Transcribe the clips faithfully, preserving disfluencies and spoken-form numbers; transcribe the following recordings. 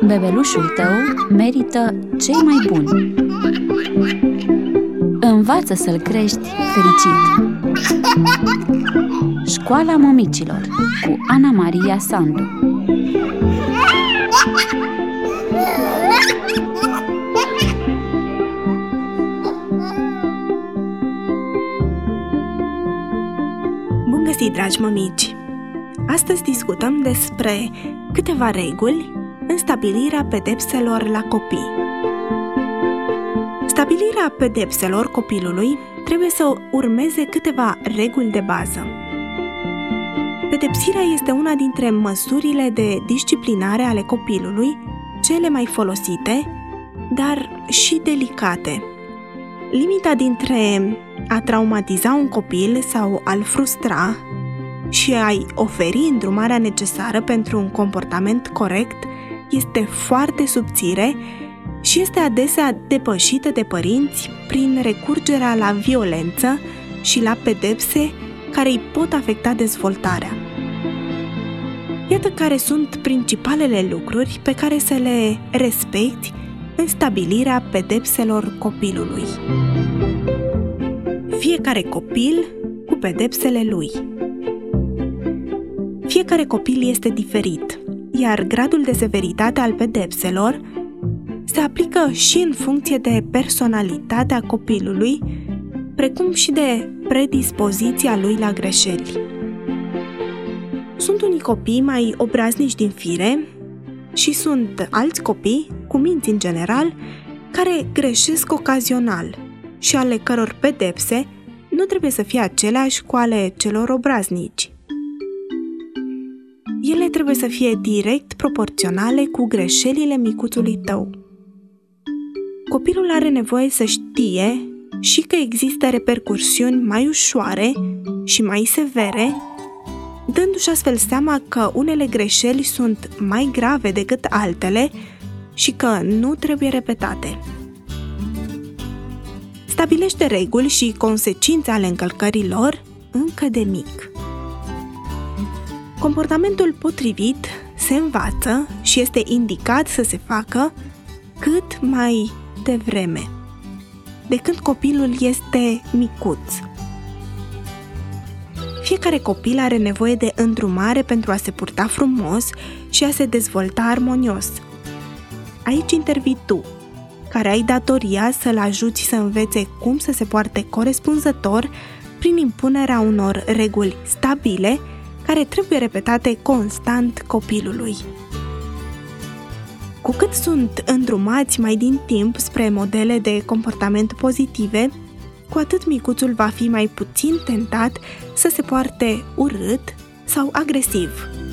Bebelușul tău merită cei mai buni. Învață să-l crești fericit. Școala Mămicilor cu Ana Maria Sandu. Bun găsit, dragi mămici! Astăzi discutăm despre câteva reguli în stabilirea pedepselor la copii. Stabilirea pedepselor copilului trebuie să urmeze câteva reguli de bază. Pedepsirea este una dintre măsurile de disciplinare ale copilului, cele mai folosite, dar și delicate. Limita dintre a traumatiza un copil sau a-l frustra și a-i oferi îndrumarea necesară pentru un comportament corect este foarte subțire și este adesea depășită de părinți prin recurgerea la violență și la pedepse care îi pot afecta dezvoltarea. Iată care sunt principalele lucruri pe care să le respecti în stabilirea pedepselor copilului. Fiecare copil cu pedepsele lui. Fiecare copil este diferit, iar gradul de severitate al pedepselor se aplică și în funcție de personalitatea copilului, precum și de predispoziția lui la greșeli. Sunt unii copii mai obraznici din fire și sunt alți copii, cu minți în general, care greșesc ocazional și ale căror pedepse nu trebuie să fie aceleași cu ale celor obraznici. Ele trebuie să fie direct proporționale cu greșelile micuțului tău. Copilul are nevoie să știe și că există repercursiuni mai ușoare și mai severe, dându-și astfel seama că unele greșeli sunt mai grave decât altele și că nu trebuie repetate. Stabilește reguli și consecințe ale încălcărilor încă de mic. Comportamentul potrivit se învață și este indicat să se facă cât mai devreme, de când copilul este micuț. Fiecare copil are nevoie de îndrumare pentru a se purta frumos și a se dezvolta armonios. Aici intervii tu, care ai datoria să-l ajuți să învețe cum să se poarte corespunzător prin impunerea unor reguli stabile care trebuie repetate constant copilului. Cu cât sunt îndrumați mai din timp spre modele de comportament pozitive, cu atât micuțul va fi mai puțin tentat să se poarte urât sau agresiv.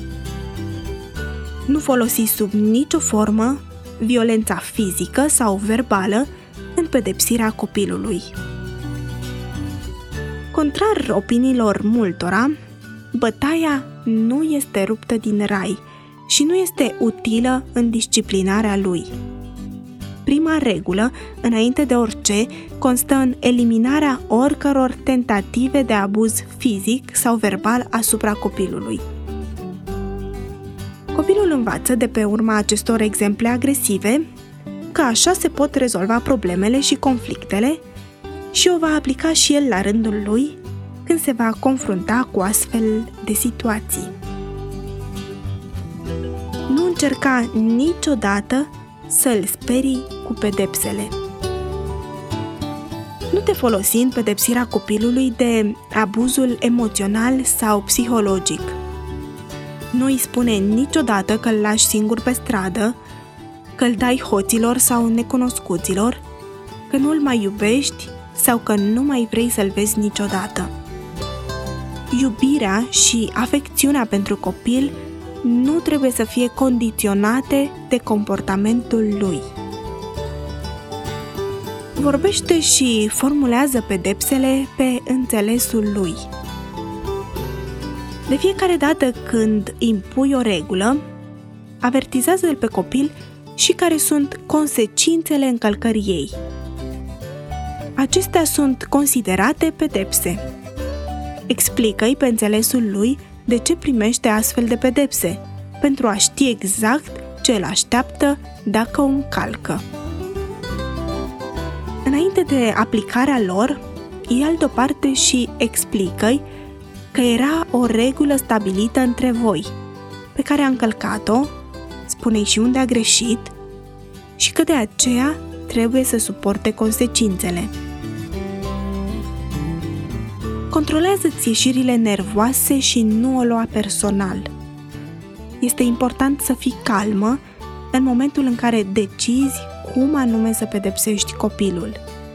Nu folosi sub nicio formă violența fizică sau verbală în pedepsirea copilului. Contrar opiniilor multora, bătaia nu este ruptă din rai și nu este utilă în disciplinarea lui. Prima regulă, înainte de orice, constă în eliminarea oricăror tentative de abuz fizic sau verbal asupra copilului. Copilul învață de pe urma acestor exemple agresive că așa se pot rezolva problemele și conflictele și o va aplica și el la rândul lui când se va confrunta cu astfel de situații. Nu încerca niciodată să-l sperii cu pedepsele. Nu te folosi în pedepsirea copilului de abuzul emoțional sau psihologic. Nu îi spune niciodată că îl lași singur pe stradă, că îl dai hoților sau necunoscuților, că nu îl mai iubești sau că nu mai vrei să-l vezi niciodată. Iubirea și afecțiunea pentru copil nu trebuie să fie condiționate de comportamentul lui. Vorbește și formulează pedepsele pe înțelesul lui. De fiecare dată când impui o regulă, avertizează-l pe copil și care sunt consecințele încălcării ei. Acestea sunt considerate pedepse. Explică-i pe înțelesul lui de ce primește astfel de pedepse, pentru a ști exact ce îl așteaptă dacă o încalcă. Înainte de aplicarea lor, ia-l deoparte și explică-i că era o regulă stabilită între voi, pe care a încălcat-o, spune-i și unde a greșit și că de aceea trebuie să suporte consecințele. Controlează-ți ieșirile nervoase și nu o lua personal. Este important să fii calmă în momentul în care decizi cum anume să pedepsești copilul.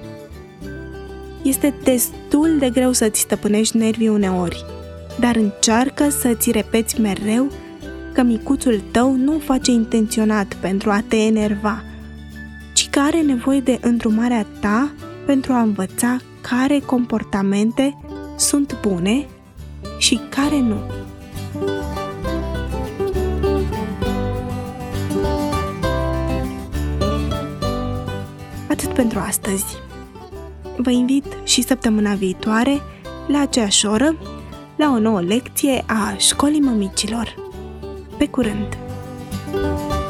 Este destul de greu să-ți stăpânești nervii uneori, dar încearcă să-ți repeți mereu că micuțul tău nu o face intenționat pentru a te enerva, ci că are nevoie de îndrumarea ta pentru a învăța care comportamente sunt bune și care nu. Atât pentru astăzi. Vă invit și săptămâna viitoare, la aceeași oră, la o nouă lecție a Școlii Mămicilor. Pe curând!